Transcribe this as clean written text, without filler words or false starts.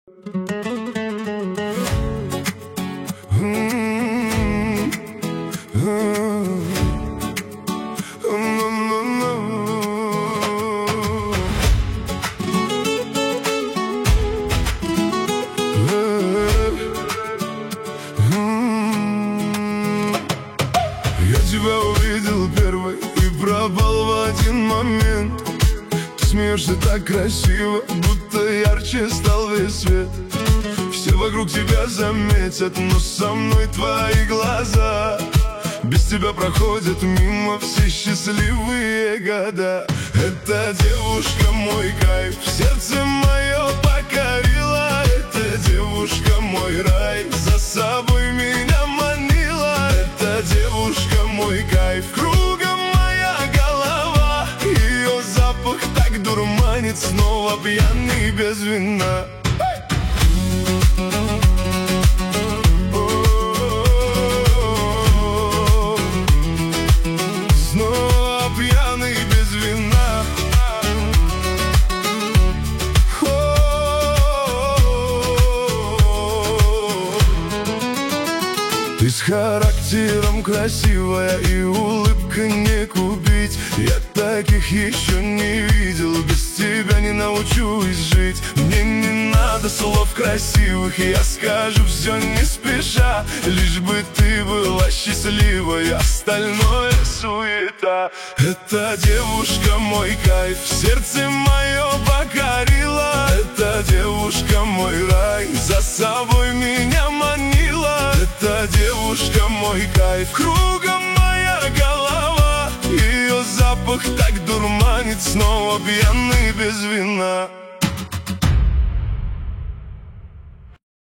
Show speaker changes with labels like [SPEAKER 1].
[SPEAKER 1] Я тебя увидел первый и пропал в один момент. Ты смеешься так красиво, будто ярче стал весь свет. Все вокруг тебя заметят, но со мной твои глаза. Без тебя проходят мимо все счастливые года. Эта девушка мой кайф, сердце мое покорила. Эта девушка мой рай, за собой меня манила. Эта девушка мой кайф, кругом моя голова. Ее запах так дурманит, снова пьяный без вина. Снова пьяный без вина. Ты с характером красивая, и улыбка не купить. Я таких еще не видел, без тебя не научусь жить. Мне не надо слов красивых, я скажу все не спеша. Лишь бы ты была счастливой, остальное суета. Эта девушка мой кайф, сердце мое покорила. Эта девушка мой рай, за собой меня манила. Эта девушка мой кайф, кругом моя голова. Ее запах так дурманит, снова пьяный без вина.